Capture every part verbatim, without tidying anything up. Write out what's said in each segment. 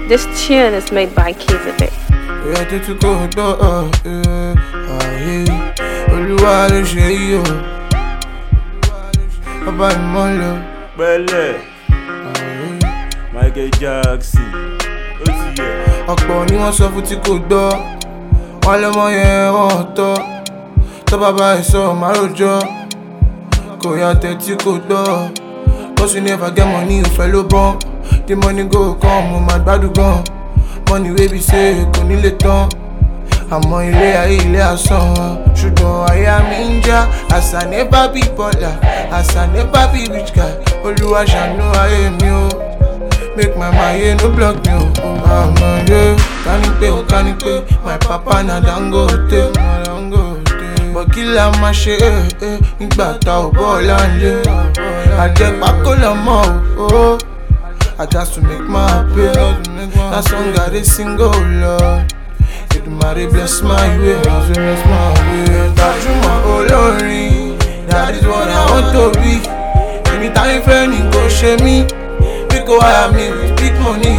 This tune is made by Keys a bit. Yeah, did you go do uh, yeah, ah, yeah. Olúwa ló ṣe yìí o. Baba ìmọ̀lẹ̀. Bẹ́lẹ̀. Michael Jackson. Ó ti yẹ. Ọ̀pọ̀ ni wọ́n sọ fún tí kò gbọ́. Wọ́n lọ́mọ yẹn wọ́n tọ́. Tó bàbá ẹ̀ sọ máa rojọ́. Kò yàtẹ̀ tí kò gbọ́. Cause you never get money, ò fẹ́ ló bọ́n. The money go come, mo máa gbádùn gan. Money wey be say kò ní lè tán. Àmọ́ ilé ayé ilé asán. Ṣùgbọ́n àyà mi ń já. As I never be baller, as I never be rich guy. Olúwa ṣàánú ayé mi o. Make my maye no block me o. Àmọ́ yé ká ní pé o ká ní pé my papa na Dangote. But kí la máa ṣe nígbà tá ò bọ́ọ̀lá ń lé. Àjẹpákó lọ́mọ o. I just to make my pay. That song I dey sing, oh Lord. Èdùmàrè bless my way, bless my way. Gbajúmọ̀ olórin, that is what I want to be. Anytime fẹ́ ni kò ṣe mí, bí kò wáyà mi with big money.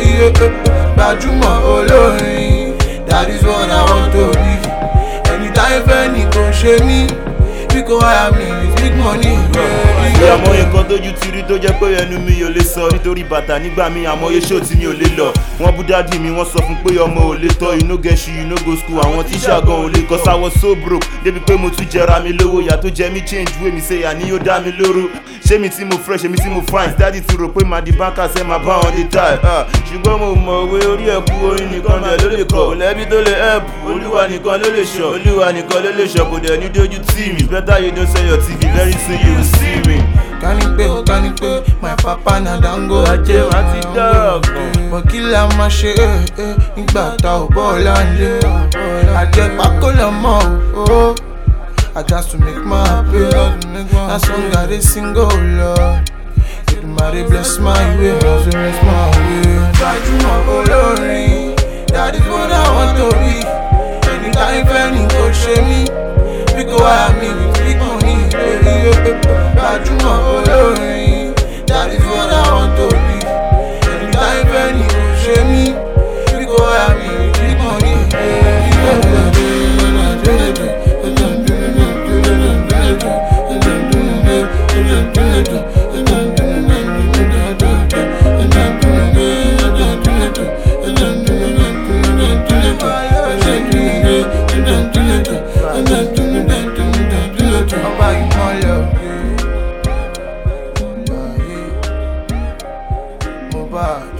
Gbajúmọ̀ olórin, that is what I want to be. Anytime fẹ́ ni kò ṣe mí, bí kò wáyà mi with big money. Àmọye kan tójú ti rí tó jẹ́ pé ẹnu mi ò lè sọ nítorí bàtà nígbà mi àmọye ṣó tí mi ò lè lọ. Wọ́n bú dádì mi wọ́n sọ fún pé ọmọ ò lè tọ́, you no get shoe, you no go school. Àwọn tíṣà gan ò lè cause I was so broke débi pé mo tún jẹra mi lówó. Ìyá tó jẹ mí change wey mi say àní yóò dá mi lóró. Ṣé mi tí mo fresh, èmi tí mo fine, dádì ti rò pé màá di báńkà ṣe máa bá wọn dé táì. Ṣùgbọ́n mo mọ̀ òwe orí ẹ̀kú orin nìkan bẹ̀ ló lè kọ̀. Kò lẹ́bí tó lè help, Olúwa nìkan ló lè ṣọ́. Olúwa nìkan ló lè ṣọ́, kò dẹ̀ ní dójú tì mí. Better you don't sell your T V, very soon you will see me. Ká ní pé o ká ní pé my papa na Dangote. Ajé wa ti dọ̀gàn. But kí la máa ṣe nígbà tá ò bọ́ọ̀lá ń lé. Àjẹpákó lọ́mọ o. I just to make my pay. That song I dey sing, oh Lord. Èdùmàrè bless my way, bless my way. Gbajúmọ̀ olórin, that is what I want to be. Anytime fẹ́ ni kò ṣe mí, bí kò wáyà mi with big money. Gbajúmọ̀ olórin, that is what I want to be. Anytime fẹ́ ni kò ṣe mí, bí kò wáyà mi with big money. Ọba ìmọ̀lẹ̀ Mohbad.